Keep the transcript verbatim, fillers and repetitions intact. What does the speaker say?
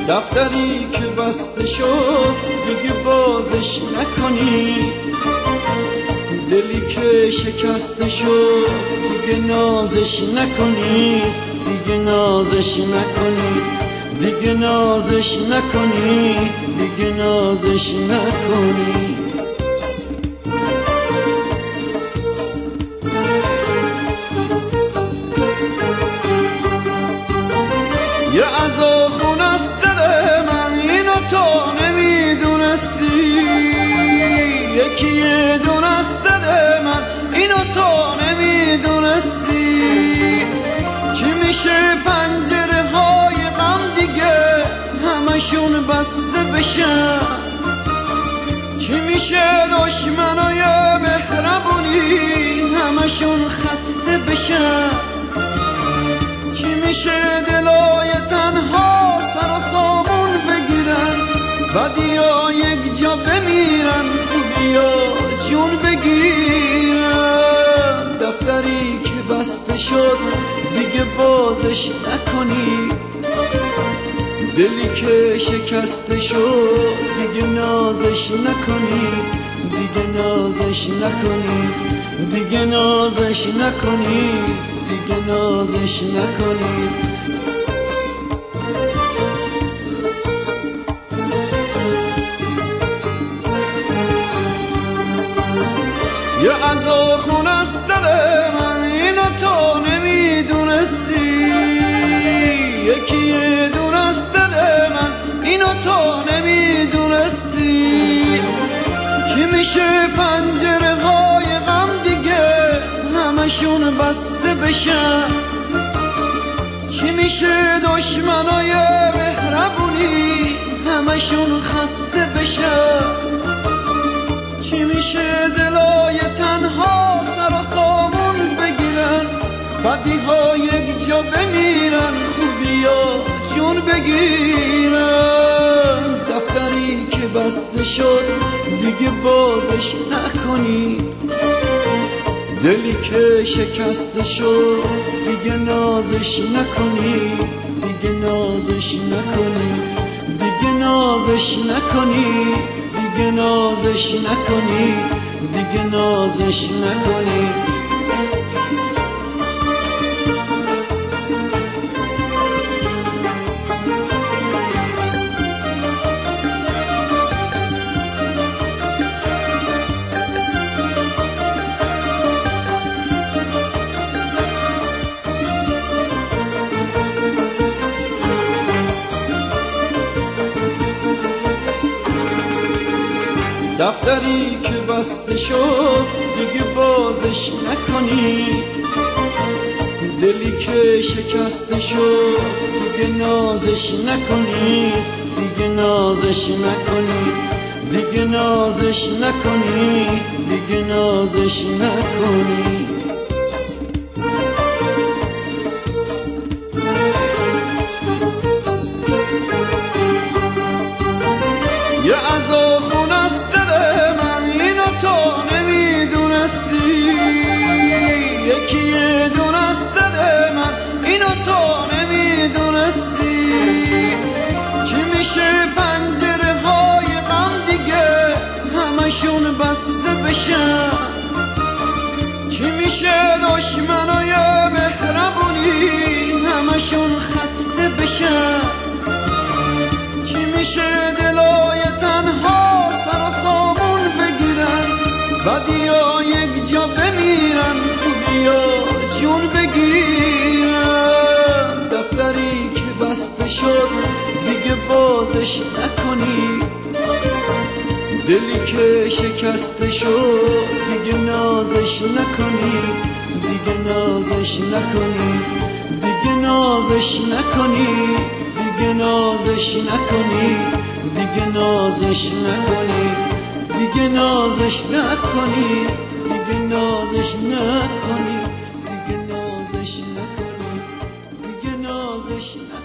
دفتری که بسته شد دیگه بازش نکنی، دلی که شکسته شد دیگه نازش نکنی، دیگه نازش نکنی، دیگه نازش نکنی، دیگه نازش نکنی. یه عزا خون است دل من، اینو تو نمیدونستی، یکی یه دون است دل من، اینو تو نمیدونستی. چی میشه پنجره های غم دیگه همشون بسته بشن، چی میشه دشمنای مهربونی همشون خسته بشن، چی میشه دلای تنها سر و سامون بگیرن، بدیا یک جا بمیرن، خوبیا جون بگیرن. دفتری که بسته شد دیگه بازش نکنی، دلی که شکسته شد دیگه نازش نکنی، دیگه نازش نکنی، دیگه نازش نکنی، دیگه نازش نکنی. یه عزا خون است دل من، اینو تو نمیدونستی، یکی یه دون است دل من، اینو تو نمیدونستی. چی میشه پنجره های غم دیگه همشون بسته بشن، چی میشه دشمنای مهربونی همشون خسته بشن، چی میشه دلای تنها سر و سامون بگیرن، بدی ها یک جا بمیرن، خوبیا جون بگیرن. دفتری که بسته شد دیگه بازش نکنی، دلی که شکسته شد دیگه نازش نکنی، دیگه نازش نکنی، دیگه نازش نکنی، دیگه نازش نکنی، دیگه نازش نکنی. دفتری که بسته شد دیگه بازش نکنی، دلی که شکسته شد دیگه نازش نکنی، دیگه نازش نکنی، دیگه نازش نکنی، دیگه نازش نکنی. یه عزا خون است دل من، اینو تو نمیدونستی، یکی یه دون است دل من، اینو تو نمیدونستی. چی میشه پنجره های غم دیگه همشون بسته بشن، چی میشه دشمنای مهربونی همشون خسته بشن، چی میشه دلای تنها سر و سامون بگیرن، بدیا یک جا بمیرن، خوبیا جون بگیرن. دفتری که بسته شد دیگه بازش نکنی، دلی که شکسته شد دیگه نازش نکنی، دیگه نازش نکنی، دیگه نازش نکنی، دیگه نازش نکنی، دیگه نازش نکنی، دیگه نازش نکنی، دیگه نازش نکنی، دیگه نازش نکنی، دیگه نازش نکنی.